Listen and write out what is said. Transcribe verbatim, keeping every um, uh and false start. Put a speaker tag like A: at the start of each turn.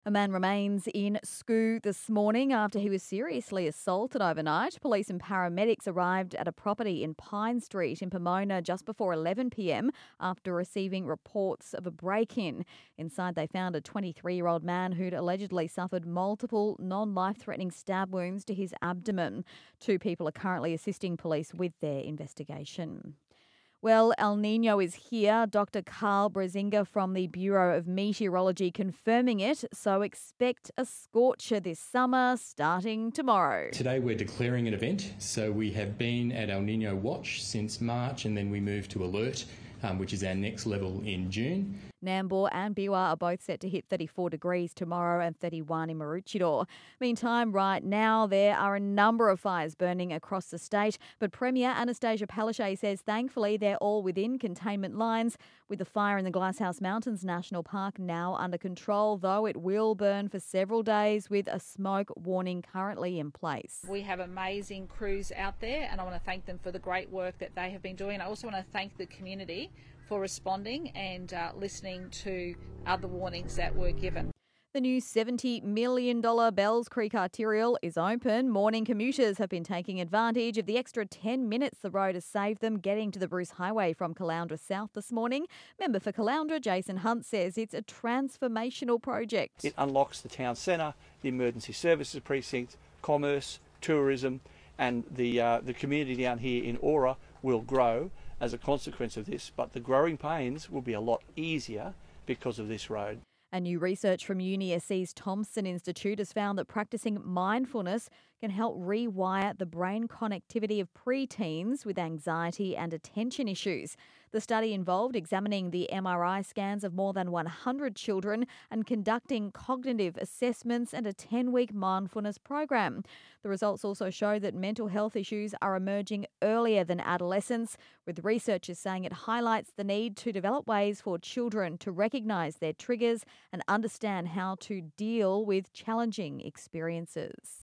A: A man remains in Skoo this morning after he was seriously assaulted overnight. Police and paramedics arrived at a property in Pine Street in Pomona just before eleven p m after receiving reports of a break-in. Inside they found a twenty-three-year-old man who'd allegedly suffered multiple non-life-threatening stab wounds to his abdomen. Two people are currently assisting police with their investigation. Well, El Nino is here. Doctor Carl Brazinger from the Bureau of Meteorology confirming it. So expect a scorcher this summer starting tomorrow.
B: Today we're declaring an event. So we have been at El Nino watch since March and then we moved to alert, um, which is our next level in June.
A: Nambour and Biwa are both set to hit thirty-four degrees tomorrow and thirty-one in Maroochydore. Meantime, right now, there are a number of fires burning across the state, but Premier Anastasia Palaszczuk says thankfully they're all within containment lines, with the fire in the Glasshouse Mountains National Park now under control, though it will burn for several days with a smoke warning currently in place.
C: We have amazing crews out there and I want to thank them for the great work that they have been doing. I also want to thank the community for responding and uh, listening to other warnings that were given.
A: The new seventy million dollars Bells Creek Arterial is open. Morning commuters have been taking advantage of the extra ten minutes the road has saved them getting to the Bruce Highway from Caloundra South this morning. Member for Caloundra, Jason Hunt, says it's a transformational project.
D: It unlocks the town centre, the emergency services precinct, commerce, tourism, and the, uh, the community down here in Aura will grow as a consequence of this, but the growing pains will be a lot easier because of this road.
A: And new research from Uni S C's Thomson Institute has found that practicing mindfulness can help rewire the brain connectivity of preteens with anxiety and attention issues. The study involved examining the M R I scans of more than one hundred children and conducting cognitive assessments and a ten-week mindfulness program. The results also show that mental health issues are emerging earlier than adolescence, with researchers saying it highlights the need to develop ways for children to recognise their triggers and understand how to deal with challenging experiences.